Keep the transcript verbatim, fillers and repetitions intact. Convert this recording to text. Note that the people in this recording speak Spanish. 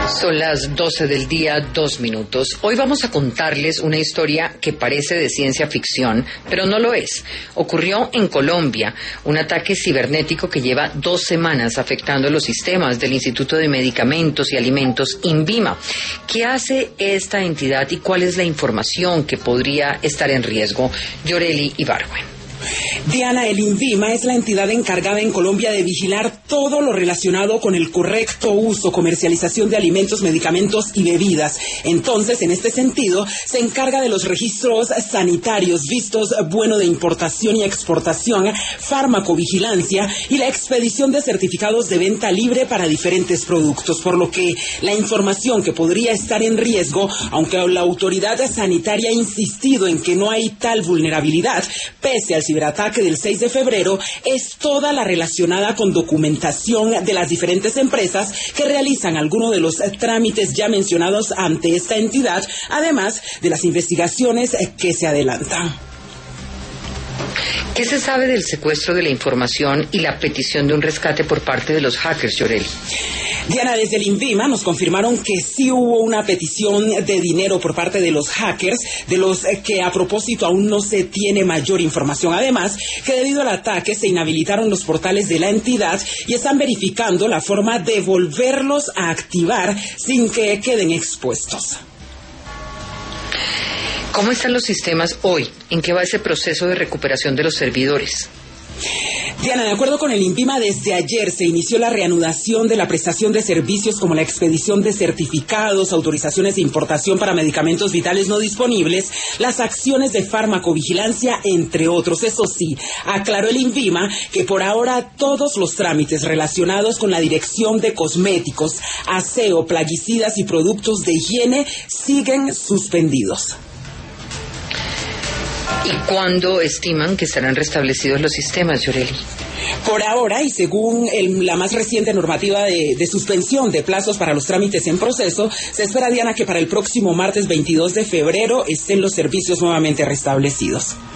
Son las doce del día, dos minutos. Hoy vamos a contarles una historia que parece de ciencia ficción, pero no lo es. Ocurrió en Colombia, un ataque cibernético que lleva dos semanas afectando los sistemas del Instituto de Medicamentos y Alimentos INVIMA. ¿Qué hace esta entidad y cuál es la información que podría estar en riesgo? Yoreli Ibargüen. Diana, el INVIMA es la entidad encargada en Colombia de vigilar todo lo relacionado con el correcto uso, comercialización de alimentos, medicamentos y bebidas. Entonces, en este sentido, se encarga de los registros sanitarios, vistos bueno de importación y exportación, farmacovigilancia y la expedición de certificados de venta libre para diferentes productos, por lo que la información que podría estar en riesgo, aunque la autoridad sanitaria ha insistido en que no hay tal vulnerabilidad, pese al ciberataque del seis de febrero, es toda la relacionada con documentación de las diferentes empresas que realizan algunos de los trámites ya mencionados ante esta entidad, además de las investigaciones que se adelantan. ¿Qué se sabe del secuestro de la información y la petición de un rescate por parte de los hackers, Yoreli? Diana, desde el INVIMA nos confirmaron que sí hubo una petición de dinero por parte de los hackers, de los que a propósito aún no se tiene mayor información. Además, que debido al ataque se inhabilitaron los portales de la entidad y están verificando la forma de volverlos a activar sin que queden expuestos. ¿Cómo están los sistemas hoy? ¿En qué va ese proceso de recuperación de los servidores? Diana, de acuerdo con el INVIMA, desde ayer se inició la reanudación de la prestación de servicios como la expedición de certificados, autorizaciones de importación para medicamentos vitales no disponibles, las acciones de farmacovigilancia, entre otros. Eso sí, aclaró el INVIMA que por ahora todos los trámites relacionados con la dirección de cosméticos, aseo, plaguicidas y productos de higiene siguen suspendidos. ¿Y cuándo estiman que estarán restablecidos los sistemas, Yoreli? Por ahora, y según el, la más reciente normativa de, de suspensión de plazos para los trámites en proceso, se espera, Diana, que para el próximo martes veintidós de febrero estén los servicios nuevamente restablecidos.